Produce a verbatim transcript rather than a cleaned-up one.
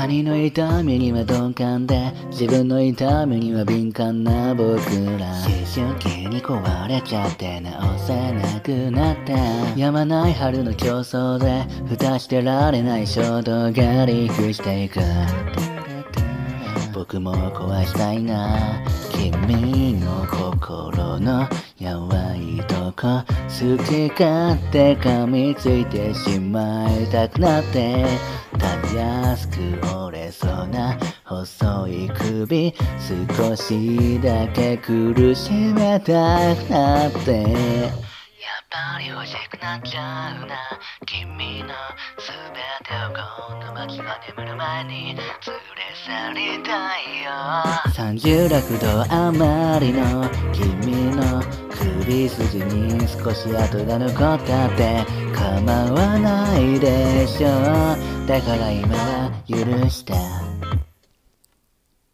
他人の痛みには鈍感で自分の痛みには敏感な僕ら、思春期に壊れちゃって直せなくなったやまない春の競争で蓋してられない衝動がリークしていく。僕も壊したいな君の心のやわいとこ、好き勝手噛みついてしまいたくなって、たやすく折れそうな細い首少しだけ苦しめたくなって、やっぱり欲しくなっちゃうな君のすべてを今度街が眠る前に連れ去りたいよ。さんじゅうろくど余りの君の首筋に少し跡が残ったって構わないでしょ。だから今は許した。